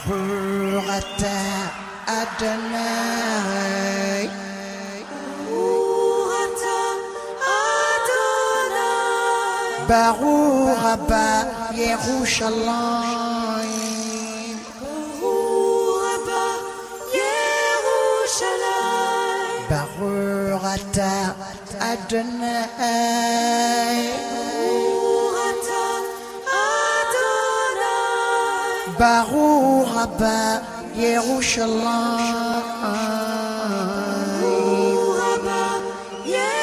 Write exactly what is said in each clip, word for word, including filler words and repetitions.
ضرورة أدناي ضرورة با يروشلايم ضرورة أدناي ضرورة با يروشلايم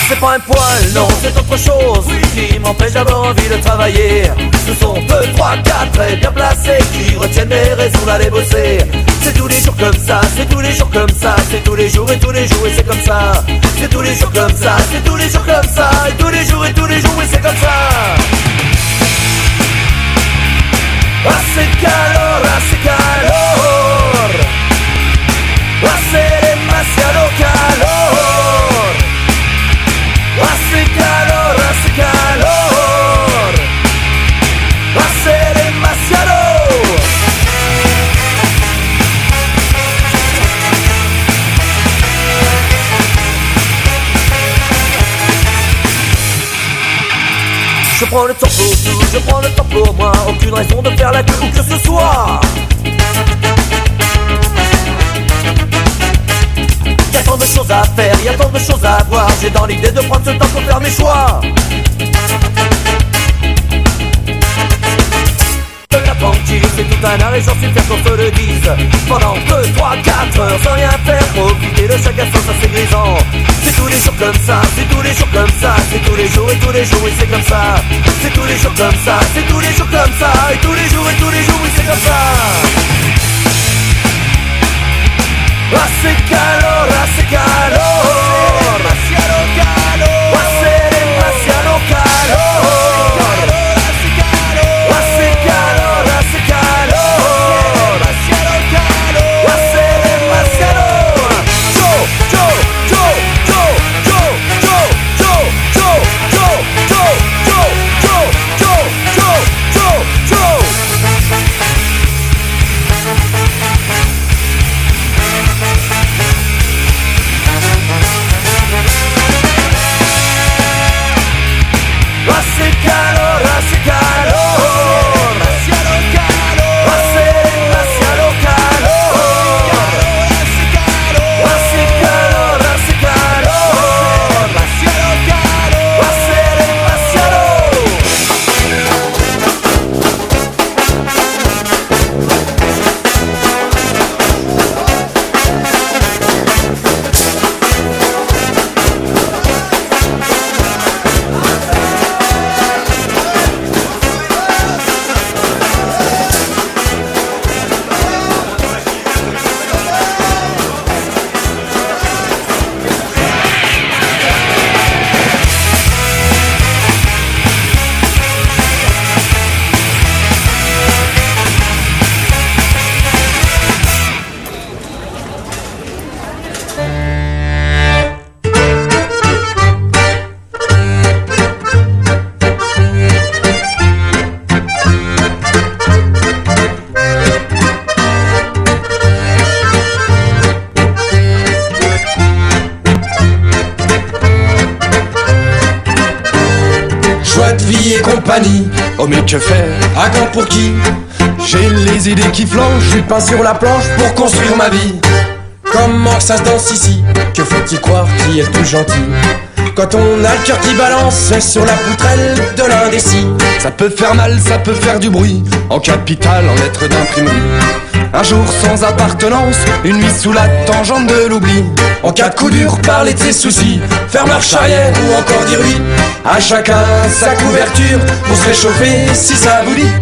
C'est pas un poil, non, c'est autre chose qui m'empêche d'avoir envie de travailler. Ce sont deux, trois, quatre très bien placés qui retiennent mes raisons d'aller bosser. C'est tous les jours comme ça, c'est tous les jours comme ça, c'est tous les jours et tous les jours et c'est comme ça. C'est tous les jours comme ça, c'est tous les jours comme ça, et tous les jours et tous les jours et c'est comme ça. Hace calor, hace calor, hace demasiado calor. Hace calor, hace calor, hace demasiado. Je prends le temps pour tout, je prends le temps pour moi. Aucune raison de faire la queue ou que ce soit. Y'a tant de choses à faire, y'a tant de choses à voir. J'ai dans l'idée de prendre ce temps pour faire mes choix. De la banquise, c'est tout un art et j'en suis fier qu'on se le dise. Pendant deux, trois, quatre heures sans rien faire, profiter de chaque instant, ça c'est grisant. C'est tous les jours comme ça, c'est tous les jours comme ça, c'est tous les jours et tous les jours et c'est comme ça. C'est tous les jours comme ça, c'est tous les jours comme ça, et tous les jours et tous les jours et c'est comme ça. Hace calor, hace calor, demasiado calor, hace demasiado calor, hace calor, hace calor, hace calor, demasiado calor, hace demasiado. Yo, yo, yo, yo, yo, yo, yo, yo, yo, yo, yo, yo, yo, yo, yo, yo. Hace calor, hace calor, demasiado calor, hace demasiado calor, hace calor, hace calor, hace calor, demasiado calor, hace demasiado. Choix de vie et compagnie, oh mais que faire, à quand pour qui? J'ai les idées qui flanchent, je suis peint sur la planche pour construire ma vie. Comment que ça se danse ici? Que faut-il croire qui est tout gentil? Quand on a le cœur qui balance sur la poutrelle de l'indécis. Ça peut faire mal, ça peut faire du bruit, en capitale, en lettres d'imprimerie. Un jour sans appartenance, une nuit sous la tangente de l'oubli. En cas de coup dur, parler de ses soucis, faire marche arrière ou encore dire oui. À chacun sa couverture pour se réchauffer si ça vous dit.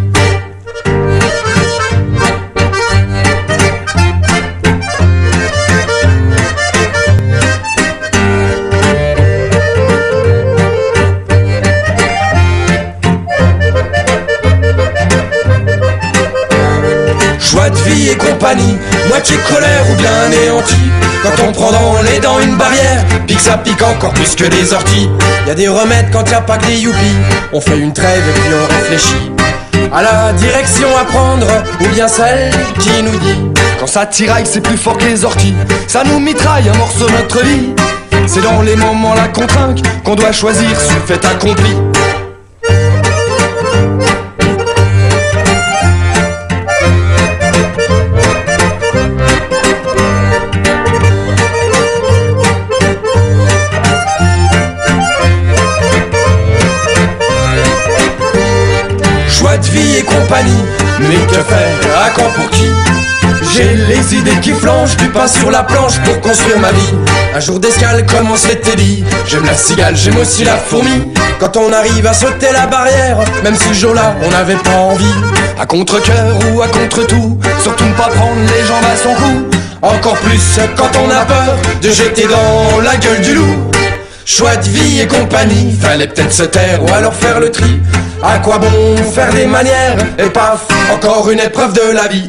Choix de vie et compagnie, moitié colère ou bien anéanti. Quand on prend dans les dents une barrière, pique ça pique encore plus que des orties. Y a des remèdes quand y a pas que des youpies. On fait une trêve et puis on réfléchit à la direction à prendre, ou bien celle qui nous dit quand ça tiraille c'est plus fort que les orties. Ça nous mitraille un morceau de notre vie. C'est dans les moments la contrainte qu'on doit choisir ce fait accompli. Choix de vie et compagnie, mais que faire, à quand pour qui? J'ai les idées qui flanchent, du pain sur la planche pour construire ma vie. Un jour d'escale comme on s'était dit. J'aime la cigale, j'aime aussi la fourmi. Quand on arrive à sauter la barrière, même si ce jour-là on n'avait pas envie. À contre-cœur ou à contre-tout, surtout ne pas prendre les jambes à son cou. Encore plus quand on a peur de jeter dans la gueule du loup. Choix de vie et compagnie, fallait peut-être se taire ou alors faire le tri. À quoi bon faire des manières, et paf, encore une épreuve de la vie.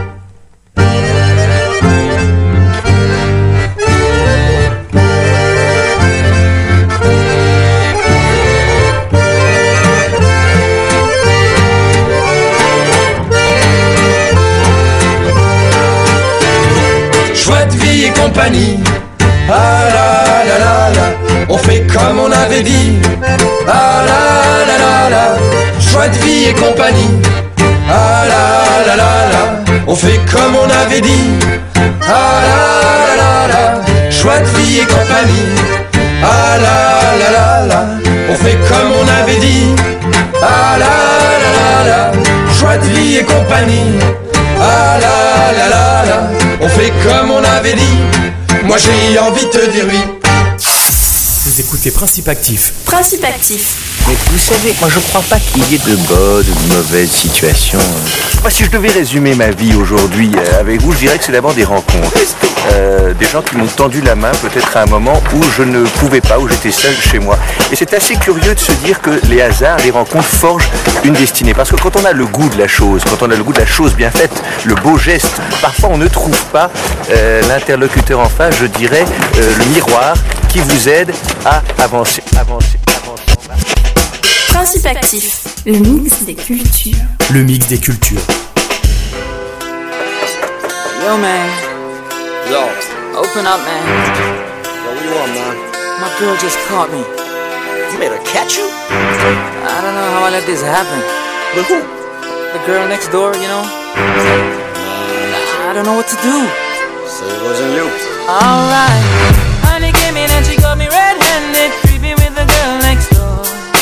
Choix de vie et compagnie, ah la la la la, on fait comme on avait dit. Ah la la la la, choix de vie et compagnie. Ah la la la la, on fait comme on avait dit. Ah la la la la, choix de vie et compagnie. Ah la la la la, on fait comme on avait dit. Ah la la la la, choix de vie et compagnie. Ah la la la la, on fait comme on avait dit. Moi j'ai envie de te dire oui. Vous écoutez Principe Actif. Principe Actif. Mais vous savez, moi je crois pas qu'il y ait de bonnes ou de mauvaises situations. Moi, si je devais résumer ma vie aujourd'hui euh, avec vous, je dirais que c'est d'abord des rencontres. Euh, des gens qui m'ont tendu la main peut-être à un moment où je ne pouvais pas, où j'étais seul chez moi. Et c'est assez curieux de se dire que les hasards, les rencontres forgent une destinée. Parce que quand on a le goût de la chose, quand on a le goût de la chose bien faite, le beau geste, parfois on ne trouve pas euh, l'interlocuteur en face, je dirais, euh, le miroir qui vous aide à avancer, avancer, avancer. Principe Actif, le mix des cultures. Le mix des cultures. Yo, man. Yo. Open up, man. Yo, what you want, man? My girl just caught me. You made her catch you? I don't know how I let this happen. With who? The girl next door, you know? I don't know what to do. So it wasn't you. Alright. Honey came in and she got me red-handed, creepy with the girl next door.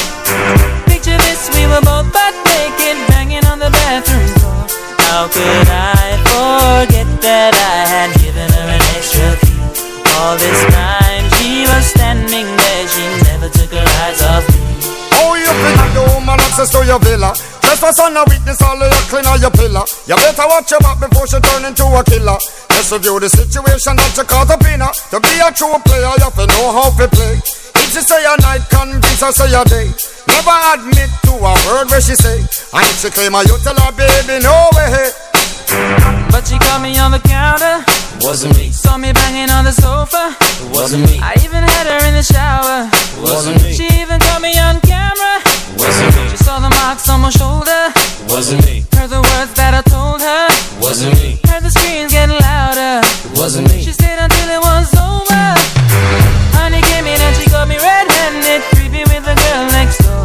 Picture this, we were both butt naked, banging on the bathroom door. How could I forget that I had given her an extra key? All this time she was standing there, she never took her eyes off me. Oh, you been at the woman access to your villa. Trespass on a witness, all of your clean on your pillar. You better watch your back before she turn into a killer. Just review the situation that you caught up in her. To be a true player, you have to know how to play. If she say a night, convince her say a day. Never admit to a word where she say. And if she claim her, you tell her, baby, no way. But she caught me on the counter. Wasn't me. Saw me banging on the sofa. Wasn't me. I even had her in the shower. Wasn't me. She even caught me on camera. Wasn't me. She saw the marks on my shoulder. Wasn't me. Heard the words that I told her. Wasn't me. Heard the screams getting louder. Wasn't me. She stayed until it was over. Honey came in and she got me red-handed, creepy with the girl next door.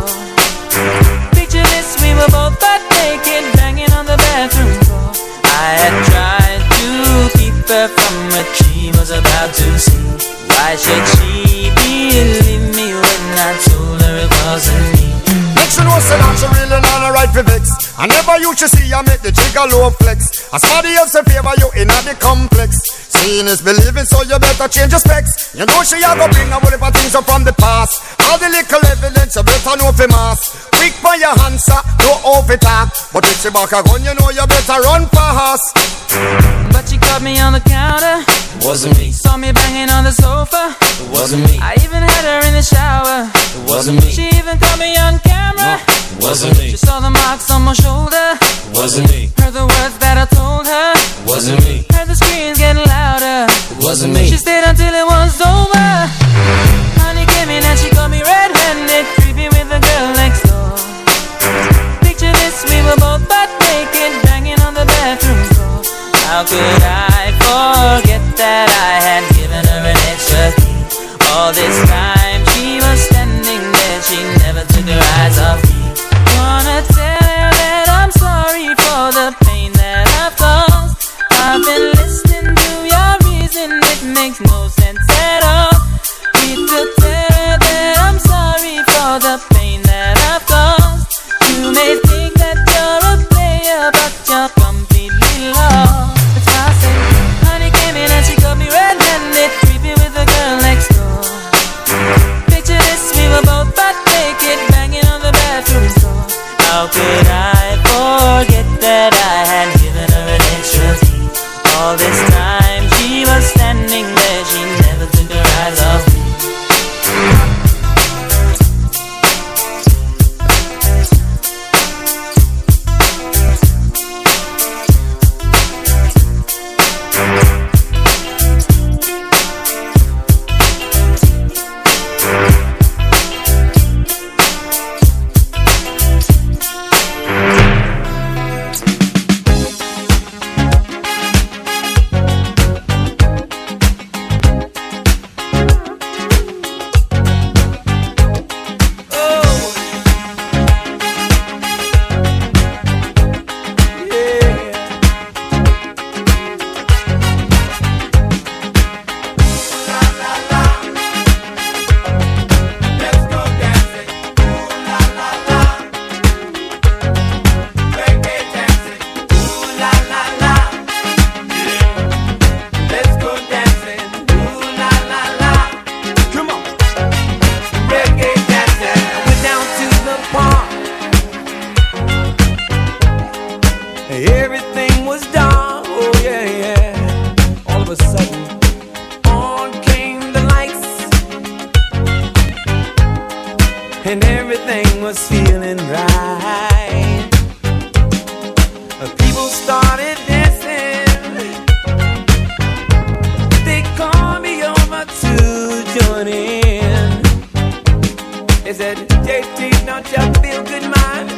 Picture this, we were both butt naked, banging on the bathroom floor. I had tried to keep her from what she was about to see. Why should she believe me when I told her it wasn't me? She know say that she really not a right for vex. I never used to see her make the jigger low flex. As somebody else in favor you in the complex. Seeing is believing, so you better change your specs. You know she a go bring a whole things up from the past. All the little evidence you better know for mass. Quick by your answer, no off it talk. But if she back a gun, you know you better run fast. But she caught me on the counter. Wasn't me. Saw me banging on the sofa. It wasn't me. I even had her in the shower. It wasn't me. She even caught me on camera. It wasn't me. She saw the marks on my shoulder. It wasn't me. Heard the words that I told her. It wasn't me. Heard the screams getting louder. It wasn't me. She stayed until it was over. Honey came in and she got me red-handed, creepy with the girl next door. Picture this, we were both butt naked, banging on the bathroom floor. How could I forget that I had given her an extra key? All this time she was standing there, she never took her eyes off me. Wanna tell her that I'm sorry for the pain that I've caused. I've been listening to your reason, it makes no sense at all. Need to tell her that I'm sorry for the pain that I've caused. You may think that you're a player, but you're completely lost. It's my and everything was feeling right. People started dancing. They called me over to join in. They said, J T, don't you feel good, man?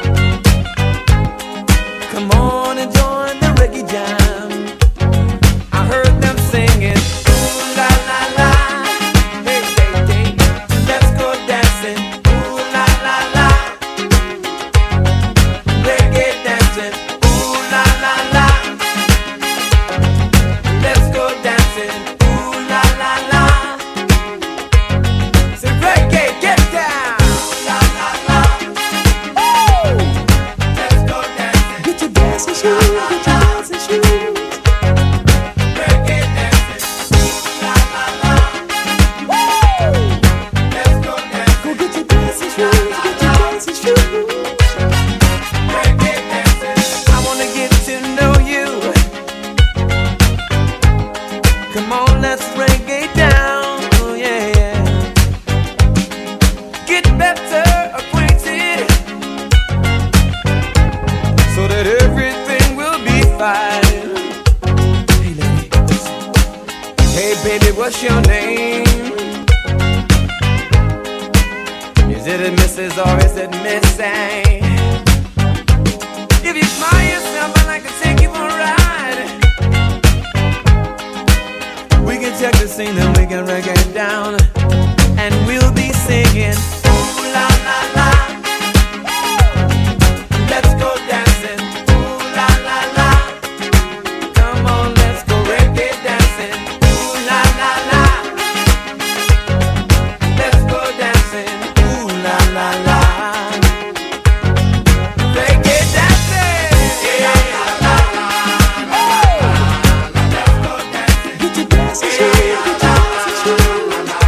Come on and join the reggae jam. I heard them singing, ooh la la la, hey hey hey, let's go dancing, ooh la la la, reggae dancing, ooh la la la, let's go dancing, ooh la la la. Say reggae, get down, ooh la la la, woo, let's go dancing, get your dancing shoes, get your dancing shoes. What's your name? Is it a Missus or is it Miss A? If you smile yourself, I'd like to take you for a ride. We can check the scene and we can reggae it down, and we'll be singing ooh la la la. Let's go dancing, ooh la la la. Come on, let's go reggae dancing. Get your dancing shoes, get your dancing shoes.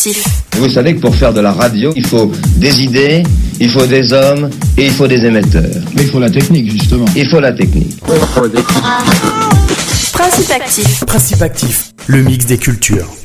Actif. Vous savez que pour faire de la radio, il faut des idées, il faut des hommes et il faut des émetteurs. Mais il faut la technique, justement. Il faut la technique. Principe Actif. Principe Actif, le mix des cultures.